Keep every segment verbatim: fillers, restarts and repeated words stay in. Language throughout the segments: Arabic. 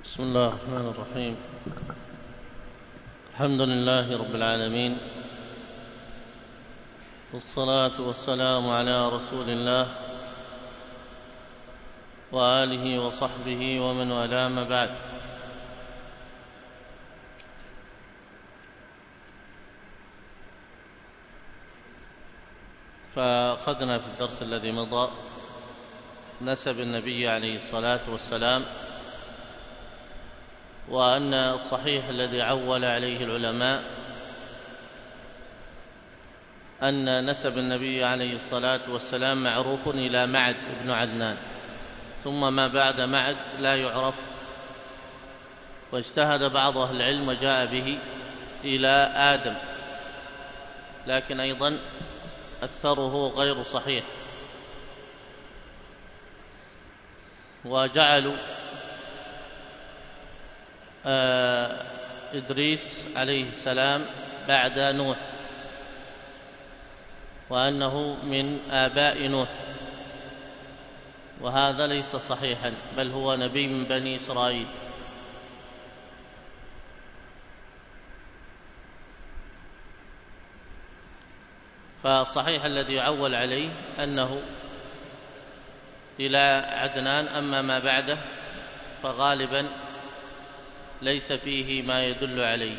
بسم الله الرحمن الرحيم. الحمد لله رب العالمين، والصلاة والسلام على رسول الله وآله وصحبه ومن والاه، ما بعد. فأخذنا في الدرس الذي مضى نسب النبي عليه الصلاة والسلام، وأن الصحيح الذي عول عليه العلماء أن نسب النبي عليه الصلاة والسلام معروف إلى معد بن عدنان، ثم ما بعد معد لا يعرف، واجتهد بعض أهل العلم وجاء به إلى آدم، لكن أيضا أكثره غير صحيح، وجعلوا آه إدريس عليه السلام بعد نوح، وأنه من آباء نوح، وهذا ليس صحيحا، بل هو نبي من بني إسرائيل. فالصحيح الذي يعول عليه أنه إلى عدنان، أما ما بعده فغالبا ليس فيه ما يدل عليه.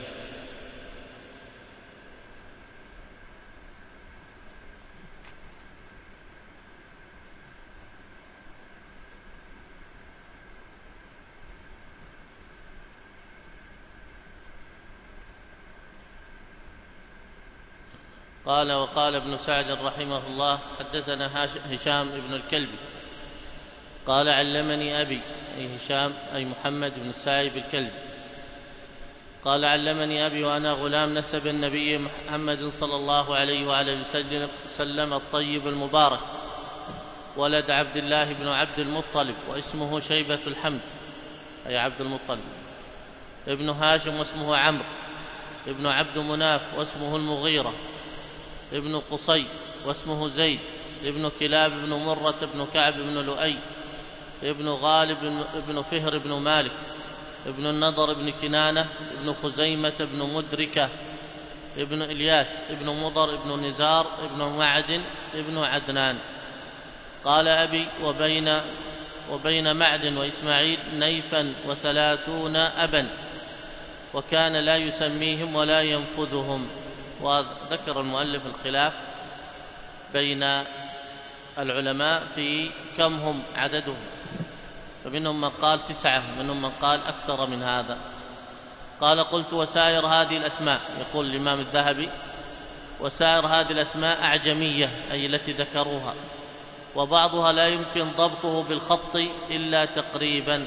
قال: وقال ابن سعد رحمه الله: حدثنا هشام بن الكلبي قال: علمني أبي، أي هشام أي محمد بن سائب الكلبي، قال: علمني أبي وأنا غلام نسب النبي محمد صلى الله عليه وعلى وسلم الطيب المبارك، ولد عبد الله بن عبد المطلب، واسمه شيبة الحمد أي عبد المطلب، ابن هاشم واسمه عمرو، ابن عبد مناف واسمه المغيرة، ابن قصي واسمه زيد، ابن كلاب بن مرة بن كعب بن لؤي، ابن غالب ابن فهر بن مالك، ابن النضر بن كنانة، ابن خزيمة بن مدركة، ابن إلياس، ابن مضر، ابن نزار، ابن معدن، ابن عدنان. قال أبي: وبين, وبين معدن وإسماعيل نيفا وثلاثون أبا، وكان لا يسميهم ولا ينفذهم. وذكر المؤلف الخلاف بين العلماء في كم هم عددهم، فمنهم من قال تسعة، منهم من قال أكثر من هذا. قال: قلت: وسائر هذه الأسماء، يقول الإمام الذهبي: وسائر هذه الأسماء أعجمية، أي التي ذكروها، وبعضها لا يمكن ضبطه بالخط إلا تقريبا.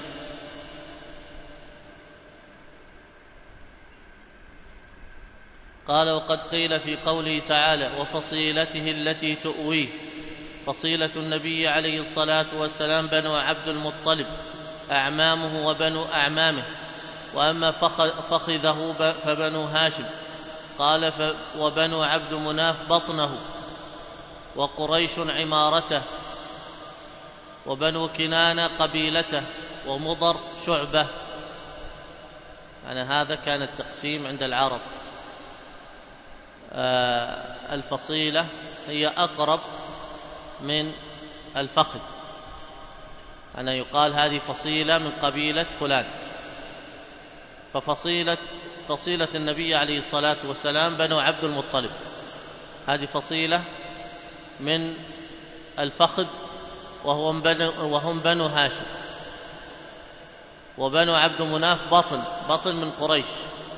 قال: وقد قيل في قوله تعالى: وفصيلته التي تؤويه، فصيلة النبي عليه الصلاة والسلام بنو عبد المطلب، أعمامه وبنو أعمامه، وأما فخذه فبنو هاشم. قال: وبنو عبد مناف بطنه، وقريش عمارته، وبنو كنانة قبيلته، ومضر شعبة. يعني هذا كان التقسيم عند العرب. آه الفصيلة هي أقرب من الفخذ، أنا يقال هذه فصيلة من قبيلة فلان. ففصيلة فصيلة النبي عليه الصلاة والسلام بنو عبد المطلب، هذه فصيلة من الفخذ، وهم بنو, وهم بنو هاشم. وبنو عبد مناف بطن بطن من قريش،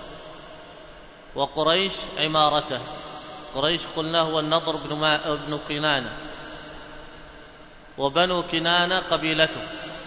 وقريش عمارته. قريش قلنا هو النضر بن, ما بن كنانة، وبنو كنانة قبيلته،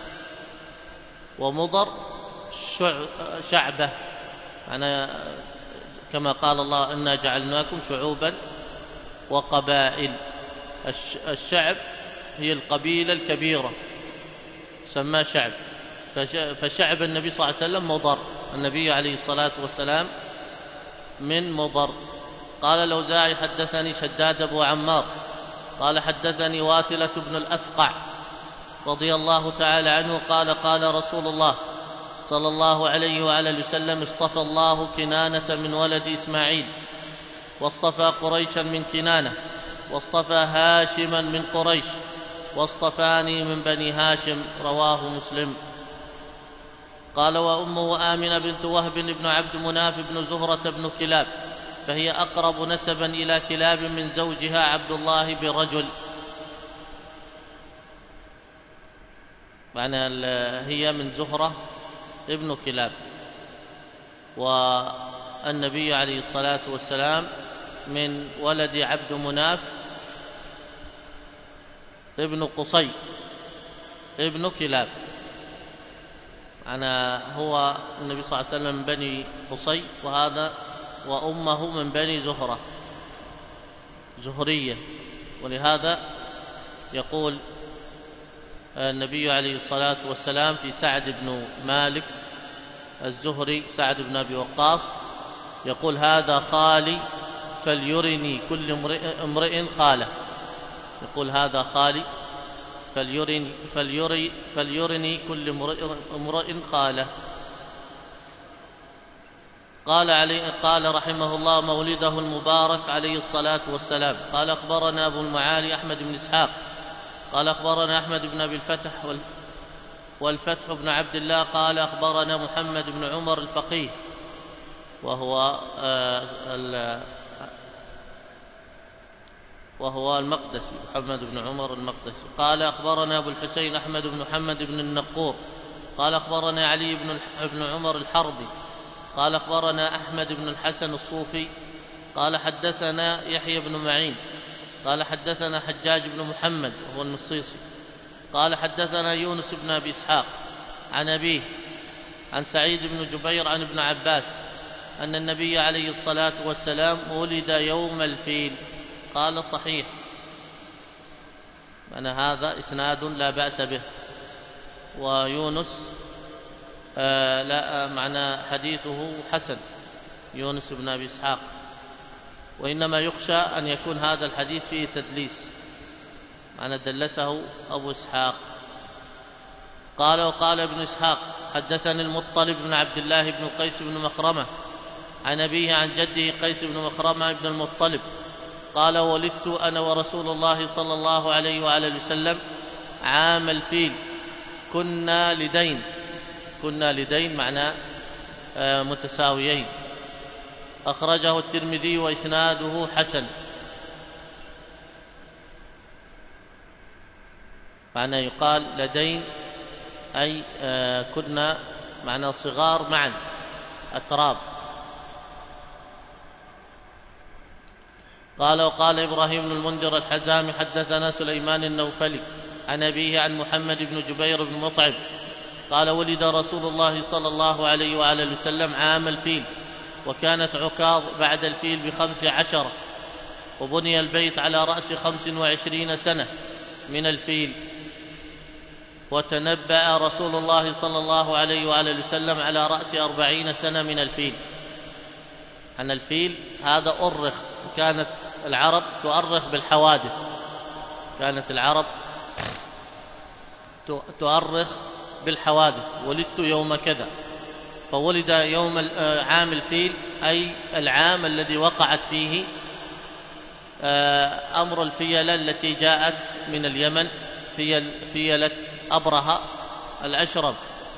ومضر شعبة، أنا كما قال الله: إنا جعلناكم شعوبا وقبائل. الشعب هي القبيلة الكبيرة سمى شعب، فشعب النبي صلى الله عليه وسلم مضر، النبي عليه الصلاة والسلام من مضر. قال الأوزاعي: حدثني شداد أبو عمار قال: حدثني واثلة بن الأسقع رضي الله تعالى عنه قال: قال رسول الله صلى الله عليه وعلى وسلم: اصطفى الله كنانة من ولد إسماعيل، واصطفى قريشا من كنانة، واصطفى هاشما من قريش، واصطفاني من بني هاشم. رواه مسلم. قال: وأمه آمنة بنت وهب بن عبد مناف بن زهرة بن كلاب، فهي أقرب نسبا إلى كلاب من زوجها عبد الله برجل. معنى هي من زهرة ابن كلاب، والنبي عليه الصلاة والسلام من ولد عبد مناف ابن قصي ابن كلاب. معنى هو النبي صلى الله عليه وسلم من بني قصي، وهذا وأمه من بني زهرة زهرية. ولهذا يقول النبي عليه الصلاة والسلام في سعد بن مالك الزهري، سعد بن أبي وقاص، يقول: هذا خالي فليرني كل امرئ خاله. يقول: هذا خالي فليرني, فليري فليرني كل امرئ خاله. قال, علي قال رحمه الله: مولده المبارك عليه الصلاة والسلام. قال: أخبرنا أبو المعالي أحمد بن إسحاق قال: أخبرنا أحمد بن أبي الفتح والفتح بن عبد الله قال: أخبرنا محمد بن عمر الفقيه، وهو وهو المقدسي، محمد بن عمر المقدسي. قال: أخبرنا أبو الحسين أحمد بن محمد بن النقور قال: أخبرنا علي بن عمر الحربي قال: أخبرنا أحمد بن الحسن الصوفي قال: حدثنا يحيى بن معين قال: حدثنا حجاج بن محمد وهو النصيصي قال: حدثنا يونس بن أبي إسحاق عن أبيه عن سعيد بن جبير عن ابن عباس أن النبي عليه الصلاة والسلام ولد يوم الفيل. قال: صحيح. معنى هذا إسناد لا بأس به. ويونس آه لا معنى حديثه حسن، يونس بن أبي إسحاق، وإنما يخشى أن يكون هذا الحديث فيه تدليس، معنى دلسه أبو إسحاق. قال: وقال ابن إسحاق: حدثني المطلب بن عبد الله بن قيس بن مخرمة عن أبيه عن جده قيس بن مخرمة بن المطلب قال: ولدت أنا ورسول الله صلى الله عليه وآله وسلم عام الفيل، كنا لدين. كنا لدين معنى متساويين. أخرجه الترمذي وإسناده حسن. معنى يقال لدين أي كنا معنى صغار معا، أتراب. قال: وقال إبراهيم بن المنذر الحزامي: حدثنا سليمان النوفلي عن أبيه عن محمد بن جبير بن مطعم قال: ولد رسول الله صلى الله عليه وآله وسلم عام الفيل، وكانت عكاظ بعد الفيل بخمس عشرة، وبني البيت على رأس خمس وعشرين سنة من الفيل، وتنبأ رسول الله صلى الله عليه وآله وسلم على رأس أربعين سنة من الفيل. عن الفيل هذا أرخ، كانت العرب تؤرخ بالحوادث، كانت العرب تؤرخ بالحوادث. ولدت يوم كذا، فولد يوم عام الفيل أي العام الذي وقعت فيه أمر الفيلة التي جاءت من اليمن، فيل فيلة أبرهة الأشرب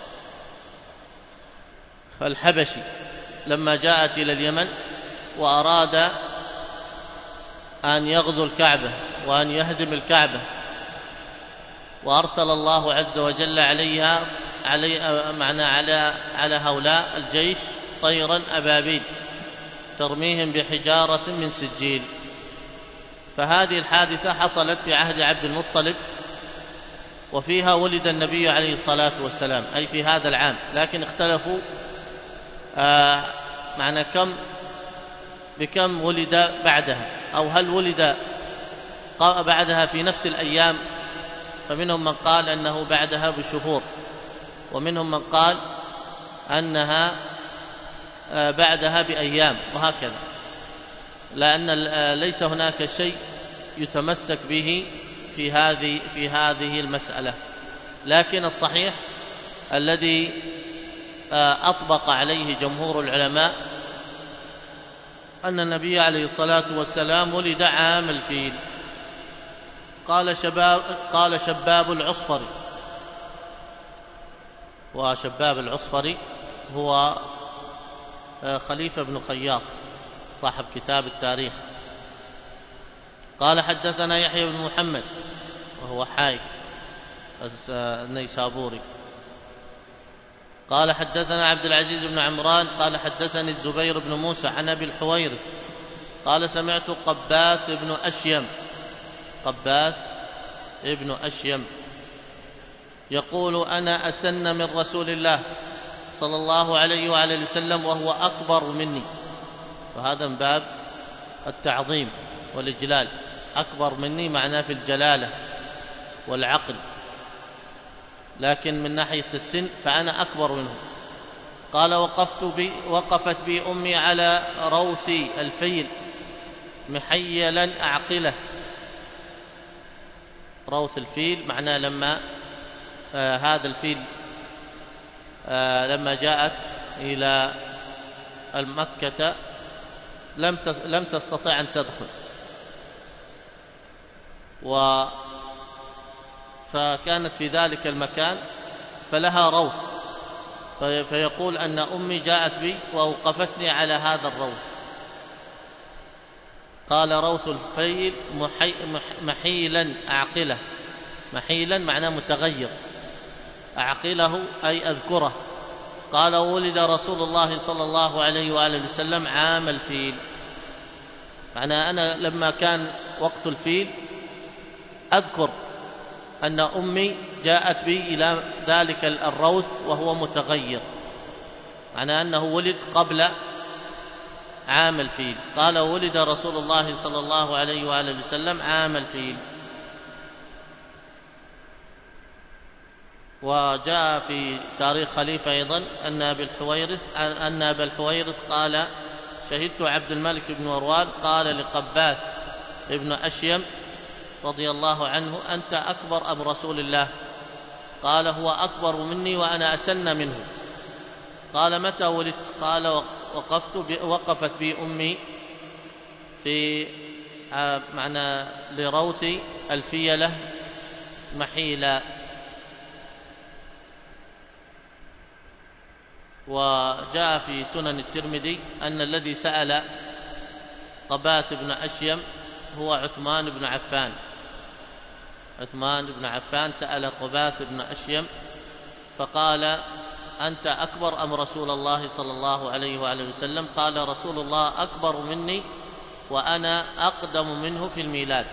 الحبشي لما جاءت إلى اليمن وأراد أن يغزو الكعبة وأن يهدم الكعبة، وأرسل الله عز وجل عليها علي معنى على على هؤلاء الجيش طيرا أبابيل ترميهم بحجارة من سجيل. فهذه الحادثة حصلت في عهد عبد المطلب، وفيها ولد النبي عليه الصلاة والسلام، أي في هذا العام. لكن اختلفوا آه معنى كم بكم ولد بعدها، أو هل ولد بعدها في نفس الأيام. فمنهم من قال أنه بعدها بشهور، ومنهم من قال أنها بعدها بأيام، وهكذا، لأن ليس هناك شيء يتمسك به في هذه في هذه المسألة. لكن الصحيح الذي أطبق عليه جمهور العلماء أن النبي عليه الصلاة والسلام ولد عام الفيل. قال شباب, قال شباب العصفري، وشباب العصفري هو خليفة بن خياط صاحب كتاب التاريخ. قال حدثنا يحيى بن محمد وهو حايك النيسابوري. قال حدثنا عبد العزيز بن عمران قال حدثني الزبير بن موسى عن أبي الحويرث قال سمعت قباث بن أشيم قباث ابن أشيم يقول أنا أسن من رسول الله صلى الله عليه وعلى وسلم وهو أكبر مني، وهذا من باب التعظيم والإجلال. أكبر مني معناه في الجلالة والعقل، لكن من ناحية السن فأنا أكبر منه. قال وقفت بي وقفت بي أمي على روثي الفيل محيلا أعقله. روث الفيل معناه لما آه هذا الفيل آه لما جاءت إلى المكة لم لم تستطع أن تدخل، و فكانت في ذلك المكان فلها روث، فيقول أن أمي جاءت بي وأوقفتني على هذا الروث. قال روث الفيل محي محيلا أعقله. محيلا معناه متغير، أعقله أي أذكره. قال ولد رسول الله صلى الله عليه وآله وسلم عام الفيل، معناه أنا لما كان وقت الفيل أذكر أن أمي جاءت بي إلى ذلك الروث وهو متغير، معناه أنه ولد قبل عام الفيل. قال ولد رسول الله صلى الله عليه وآله وسلم عام الفيل. وجاء في تاريخ خليفة أيضا أن أبي الحويرث أن أبا الحويرث قال شهدت عبد الملك بن مروان قال لقباث ابن أشيم رضي الله عنه أنت أكبر أم رسول الله؟ قال هو أكبر مني وأنا أسن منه. قال متى ولدت؟ قال وقفت وقفت بي أمي في معنى لروث الفيلة محيلا. وجاء في سنن الترمذي أن الذي سأل قباث بن أشيم هو عثمان بن عفان. عثمان بن عفان سأل قباث بن أشيم فقال أنت أكبر أم رسول الله صلى الله عليه وآله وسلم؟ قال رسول الله أكبر مني وأنا أقدم منه في الميلاد.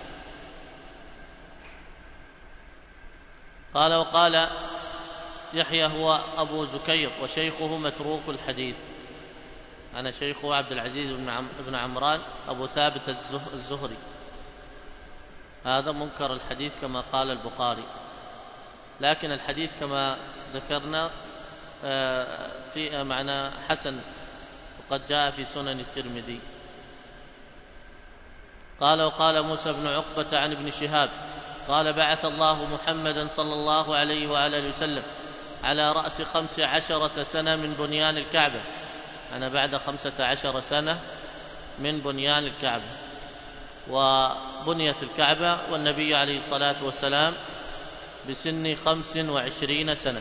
قال وقال يحيى هو أبو زكير وشيخه متروك الحديث. أنا شيخه عبد العزيز بن عمران أبو ثابت الزهري، هذا منكر الحديث كما قال البخاري، لكن الحديث كما ذكرنا في معنى حسن وقد جاء في سنن الترمذي. قال وقال موسى بن عقبة عن ابن شهاب قال بعث الله محمدا صلى الله عليه وآله وسلم على رأس خمس عشرة سنة من بنيان الكعبة. أنا بعد خمسة عشر سنة من بنيان الكعبة، وبنيت الكعبة والنبي عليه الصلاة والسلام بسن خمس وعشرين سنة.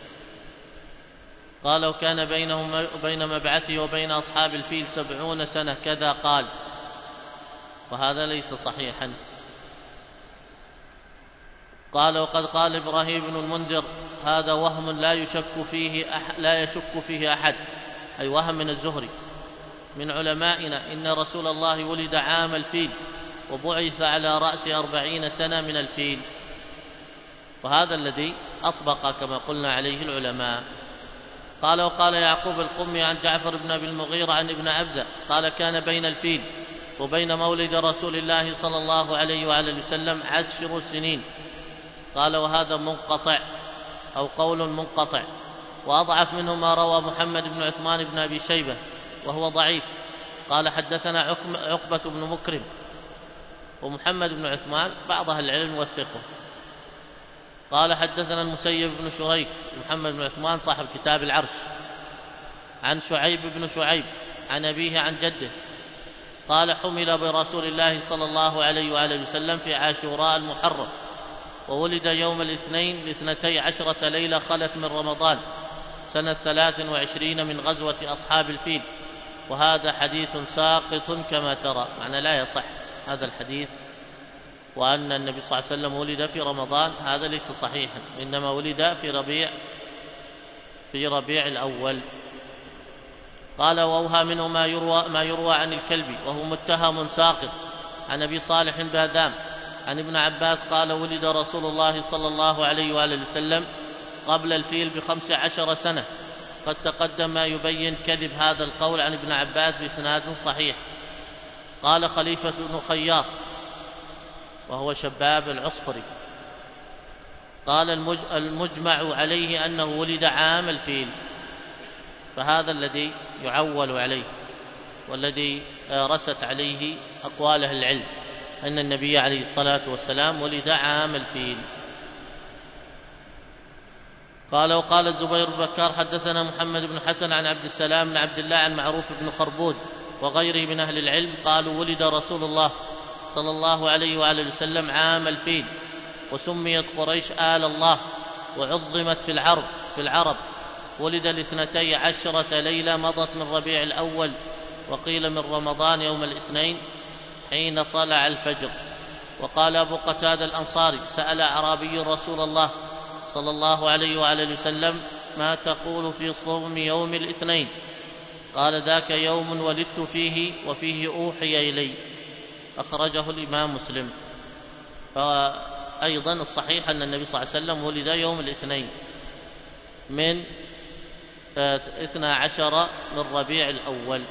قال وكان بينهم وبين مبعثه وبين أصحاب الفيل سبعون سنة كذا قال، وهذا ليس صحيحا. قال وقد قال إبراهيم بن المنذر هذا وهم لا يشك فيه أح لا يشك فيه أحد، أي وهم من الزهري من علمائنا، إن رسول الله ولد عام الفيل وبعث على رأس أربعين سنة من الفيل، وهذا الذي أطبق كما قلنا عليه العلماء. قال وقال يعقوب القمي عن جعفر بن أبي المغيرة عن ابن عبزة قال كان بين الفيل وبين مولد رسول الله صلى الله عليه وآله وسلم عشر سنين. قال وهذا منقطع أو قول منقطع، وأضعف منه ما روى محمد بن عثمان بن أبي شيبة وهو ضعيف. قال حدثنا عقبة بن مكرم، ومحمد بن عثمان بعض أهل العلم وثقه. قال حدثنا المسيب بن شريك محمد بن عثمان صاحب كتاب العرش عن شعيب بن شعيب عن أبيه عن جده قال حمل برسول الله صلى الله عليه وآله وسلم في عاشوراء المحرم، وولد يوم الاثنين لاثنتي عشرة ليلة خلت من رمضان سنة ثلاث وعشرين من غزوة أصحاب الفيل. وهذا حديث ساقط كما ترى، معنى لا يصح هذا الحديث، وأن النبي صلى الله عليه وسلم ولد في رمضان هذا ليس صحيحا، إنما ولد في ربيع في ربيع الأول. قال وأوهى منه ما يروى, ما يروى عن الكلبي وهو متهم ساقط عن أبي صالح باذام عن ابن عباس قال ولد رسول الله صلى الله عليه وآله وسلم قبل الفيل بخمس عشر سنة. قد تقدم ما يبين كذب هذا القول عن ابن عباس بإسناد صحيح. قال خليفة بن خياط وهو شباب العصفري قال المجمع عليه أنه ولد عام الفيل، فهذا الذي يعول عليه والذي رست عليه أقوال أهل العلم أن النبي عليه الصلاة والسلام ولد عام الفيل. قال وقال الزبير بن بكار حدثنا محمد بن حسن عن عبد السلام بن عبد الله عن معروف بن خربود وغيره من أهل العلم قالوا ولد رسول الله صلى الله عليه وآله وسلم عام الفيل، وسميت قريش آل الله وعظمت في العرب في العرب ولد لاثنتي عشرة ليلة مضت من ربيع الأول، وقيل من رمضان يوم الاثنين حين طلع الفجر. وقال أبو قتادة الأنصاري سأل أعرابي رسول الله صلى الله عليه وآله وسلم ما تقول في صوم يوم الاثنين؟ قال ذاك يوم ولدت فيه وفيه أوحي إلي. أخرجه الإمام مسلم. فأيضا الصحيح أن النبي صلى الله عليه وسلم ولد يوم الاثنين من اثنى عشر من ربيع الأول.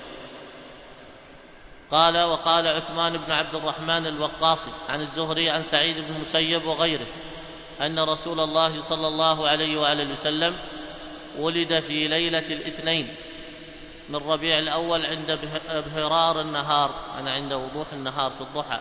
قال وقال عثمان بن عبد الرحمن الوقاصي عن الزهري عن سعيد بن المسيب وغيره أن رسول الله صلى الله عليه وآله وسلم ولد في ليلة الاثنين من ربيع الأول عند ابهرار النهار، أنا عند وضوح النهار في الضحى.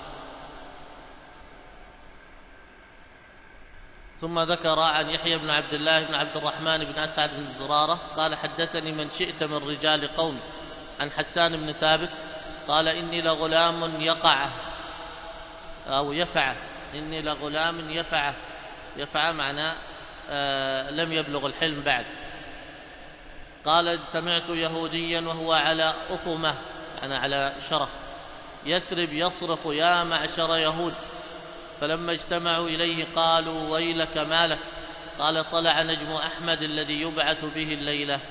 ثم ذكر عن يحيى بن عبد الله بن عبد الرحمن بن أسعد بن زرارة قال حدثني من شئت من رجال قوم عن حسان بن ثابت قال إني لغلام يقع أو يفع إني لغلام يفع يفع معناه آه لم يبلغ الحلم بعد. قال سمعت يهوديا وهو على أطمة يعني على شرف يثرب يصرخ يا معشر يهود، فلما اجتمعوا إليه قالوا ويلك مالك؟ قال طلع نجم أحمد الذي يبعث به الليلة.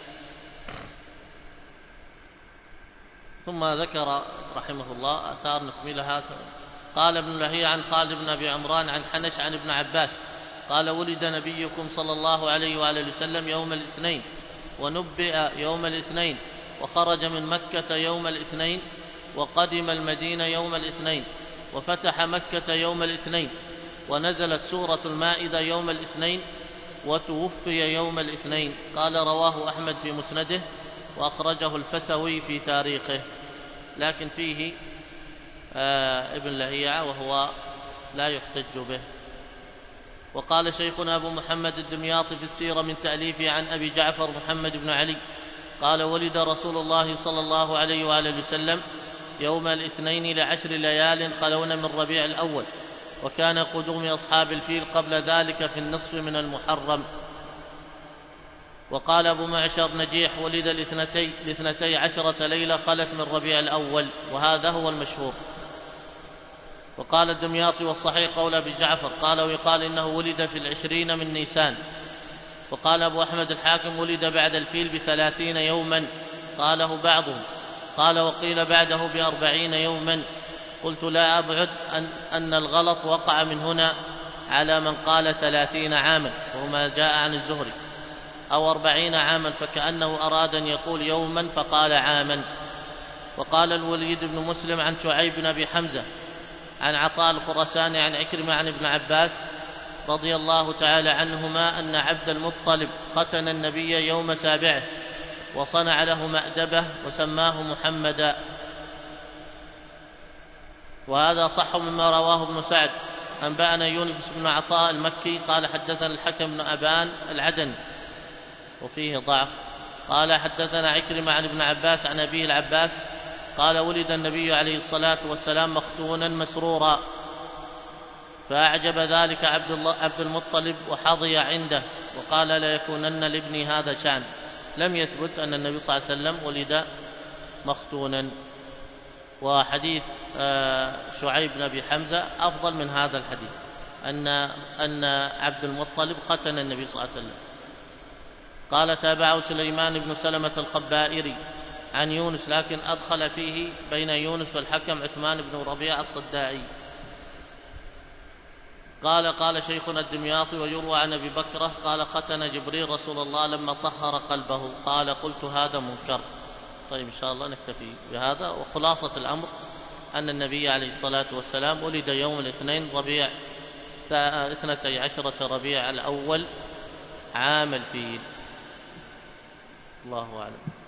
ثم ذكر رحمه الله آثار نكملها. قال ابن لهيعة عن خالد بن أبي عمران عن حنش عن ابن عباس قال ولد نبيكم صلى الله عليه وآله وسلم يوم الاثنين ونبئ يوم الاثنين وخرج من مكة يوم الاثنين وقدم المدينة يوم الاثنين وفتح مكة يوم الاثنين ونزلت سورة المائدة يوم الاثنين وتوفي يوم الاثنين. قال رواه أحمد في مسنده وأخرجه الفسوي في تاريخه، لكن فيه آه ابن لهيعة وهو لا يحتج به. وقال شيخنا أبو محمد الدمياطي في السيرة من تأليفه عن أبي جعفر محمد بن علي قال ولد رسول الله صلى الله عليه وآله وسلم يوم الاثنين لعشر ليال خلون من ربيع الأول، وكان قدوم أصحاب الفيل قبل ذلك في النصف من المحرم. وقال أبو معشر نجيح ولد لاثنتي, لاثنتي عشرة ليلة خلف من ربيع الأول، وهذا هو المشهور. وقال الدمياطي والصحيح قول أبي جعفر قال ويقال إنه ولد في العشرين من نيسان. وقال أبو أحمد الحاكم ولد بعد الفيل بثلاثين يوما قاله بعضهم، قال وقيل بعده بأربعين يوما. قلت لا أبعد أن, أن الغلط وقع من هنا على من قال ثلاثين عاما وهو ما جاء عن الزهري، أو أربعين عاما، فكأنه أراد أن يقول يوما فقال عاما. وقال الوليد بن مسلم عن شعيب بن أبي حمزة عن عطاء الخرساني عن عكرمة عن ابن عباس رضي الله تعالى عنهما أن عبد المطلب ختن النبي يوم سابعه وصنع له مأدبة وسماه محمدا. وهذا صح مما رواه ابن سعد أنبأنا يونس بن عطاء المكي قال حدثنا الحكم بن أبان العدن وفيه ضعف. قال حدثنا عكرمة عن ابن عباس عن أبيه العباس قال ولد النبي عليه الصلاة والسلام مختونا مسرورا، فأعجب ذلك عبد, الله عبد المطلب وحظي عنده وقال لا يكونن لابني هذا شأن. لم يثبت أن النبي صلى الله عليه وسلم ولد مختونا. وحديث شعيب بن أبي حمزة أفضل من هذا الحديث، أن, أن عبد المطلب ختن النبي صلى الله عليه وسلم. قال تابعه سليمان بن سلمة الخبائري عن يونس، لكن أدخل فيه بين يونس والحكم عثمان بن ربيع الصداعي. قال قال شيخنا الدمياطي ويروى عن أبي بكرة قال ختن جبريل رسول الله لما طهر قلبه. قال قلت هذا منكر. طيب إن شاء الله نكتفي بهذا. وخلاصة الأمر أن النبي عليه الصلاة والسلام ولد يوم الاثنين ربيع اثنتي عشرة ربيع الأول عام الفيل. الله أعلم.